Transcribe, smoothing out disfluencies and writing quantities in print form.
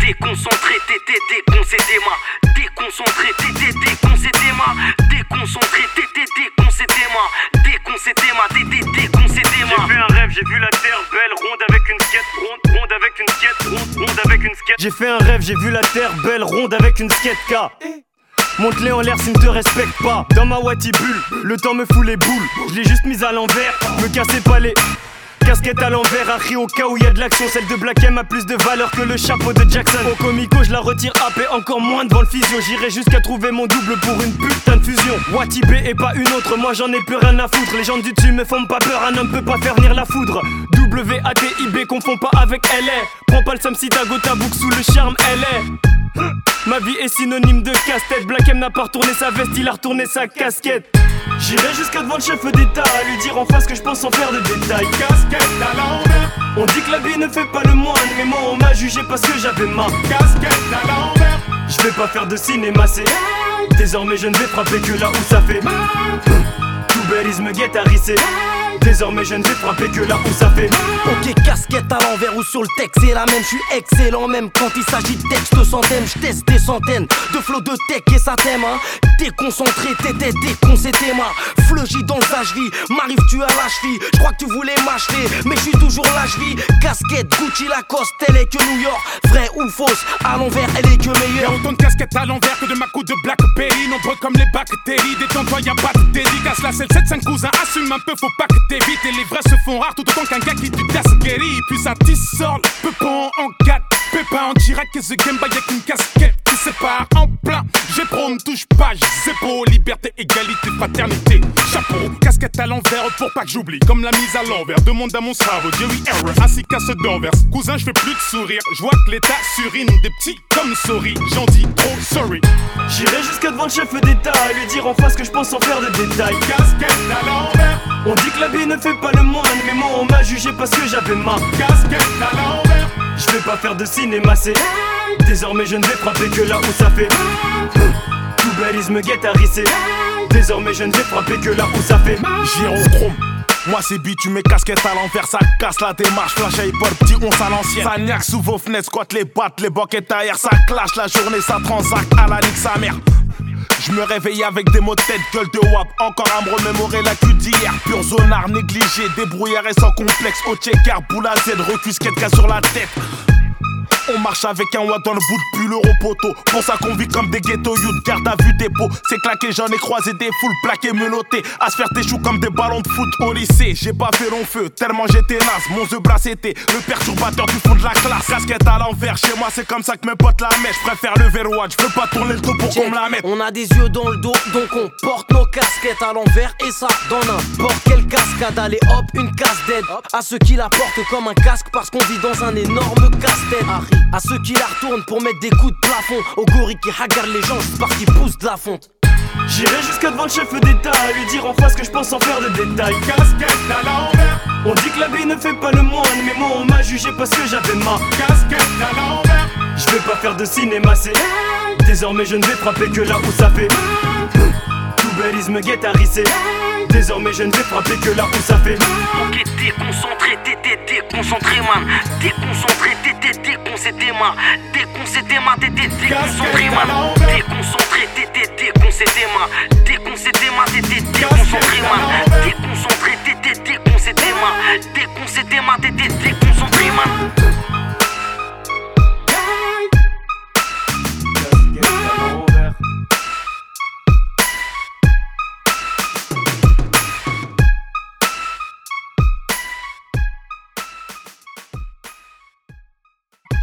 déconcentré, t'étais déconcentré, ma. Déconcentré, t'étais déconcentré, ma. Déconcentré, t'étais déconcentré, ma. Déconcentré, ma, t'étais déconcentré, ma. J'ai fait un rêve, j'ai vu la terre belle, ronde avec une skate, ronde avec une skate, ronde avec une skate. J'ai fait un rêve, j'ai vu la terre belle, ronde avec une skate K. Monte-les en l'air s'ils ne te respectent pas. Dans ma Wattibule, le temps me fout les boules. Je l'ai juste mise à l'envers, me cassez pas les casquette à l'envers, Harry au cas où y a de l'action. Celle de Black M a plus de valeur que le chapeau de Jackson. Au comico je la retire AP, encore moins devant le physio. J'irai jusqu'à trouver mon double pour une putain de fusion. Watibé et pas une autre, moi j'en ai plus rien à foutre. Les gens du dessus me font pas peur, un homme peut pas faire venir la foudre. WATIB confond pas avec LA. Prends pas le somme si ta go ta boucle sous le charme LA. Ma vie est synonyme de casse-tête. Black M n'a pas retourné sa veste, il a retourné sa casquette. J'irai jusqu'à devant le chef d'État à lui dire en face que je pense sans faire de détails. Casquette à l'envers. On dit que la vie ne fait pas le moine, mais moi on m'a jugé parce que j'avais ma casquette à l'envers. Je vais pas faire de cinéma, c'est désormais je ne vais frapper que là où ça fait mal. Tout belise me guette à risser. Désormais je ne vais frapper que là où ça fait mal. Ok, casquette à l'envers ou sur le texte, c'est la même, je suis excellent même quand il s'agit de texte centaines, je teste des centaines de flots de tech et ça t'aime hein. Déconcentré, t'étais déconcentré ma. Fleugy dans le vie, m'arrive tu à la cheville. Je crois que tu voulais m'acheter, mais je suis toujours la cheville. Casquette, Gucci, Lacoste, elle est que New York. Vrai ou fausse, à l'envers, elle est que meilleure. Y'a autant de casquettes à l'envers que de Macou de Blackberry. Nombreux comme les bactéries, détends-toi, y'a pas de dédicace. Là c'est le 7-5 cousin, assume un peu, faut pas que t'évites. Et les vrais se font rares tout autant qu'un gars qui du guéri. Puis ça tissort, peu pas en 4. Pépin en direct et The Game Boy avec une casquette qui sépare en plein. J'ai pro, me touche pas, j'ai beau. Liberté, égalité, fraternité. Chapeau, casquette à l'envers pour pas que j'oublie. Comme la mise à l'envers, demande à mon cerveau. Jerry Error, ainsi qu'à ceux d'Anvers. Cousin, je fais plus de sourire. Je vois que l'état surine des petits comme sorry. J'en dis trop sorry. J'irai jusqu'à devant le chef d'État à lui dire en face que je pense sans faire de détails. Casquette à l'envers. On dit que la vie ne fait pas le moine, mais moi on m'a jugé parce que j'avais ma casquette à l'envers. Je vais pas faire de cinéma, c'est désormais je ne vais frapper que là où ça fait tout belise me guette à risser. Désormais je ne vais frapper que là où ça fait Gyrochrome. Moi c'est bitume et casquette à l'envers, ça casse la démarche, flash à hip-hop, petit once à l'ancienne. Ça niaque sous vos fenêtres, squatte les battes, les boquettes ailleurs, ça clash la journée, ça transacte à la nique sa mère. Je me réveille avec des mots de tête, gueule de wap. Encore à me remémorer la cul d'hier. Pur zonard, négligé, débrouillard et sans complexe. Au checker, boule à Z, recusquette cas sur la tête. On marche avec un watt dans le bout de pull euro poteau. Pour ça qu'on vit comme des ghetto youth, garde à vue des pots. C'est claqué, j'en ai croisé des foules plaquées, menottées. À se faire tes choux comme des ballons de foot au lycée. J'ai pas fait long feu, tellement j'étais naze. Mon The Brass était le perturbateur du fond de la classe. Casquette à l'envers, chez moi c'est comme ça que mes potes la mettent. Je préfère le verrouage, je veux pas tourner le dos pour qu'on me la mette. On a des yeux dans le dos, donc on porte nos casquettes à l'envers. Et ça dans n'importe quelle cascade. Allez hop, une casse d'aide à ceux qui la portent comme un casque parce qu'on vit dans un énorme casse-tête. À ceux qui la retournent pour mettre des coups de plafond. Aux gorilles qui regardent les gens juste parce qu'ils poussent de la fonte. J'irai jusqu'à devant le chef d'État à lui dire en face que je pense sans faire de détails. Casquette à l'envers. On dit que la vie ne fait pas le moine, mais moi on m'a jugé parce que j'avais ma casquette à l'envers. Je vais pas faire de cinéma, c'est désormais je ne vais frapper que là où ça fait tout belise me guette à risser. Désormais je ne vais frapper que là où ça fait ok, déconcentré, t'étais déconcentré man. Déconcentré, t'étais déconcentré man. Déconcentré man, t'étais déconcentré man. Déconcentré, t'étais déconcentré man. Déconcentré man, t'étais déconcentré man. Déconcentré, t'étais déconcentré man. Déconcentré man, t'étais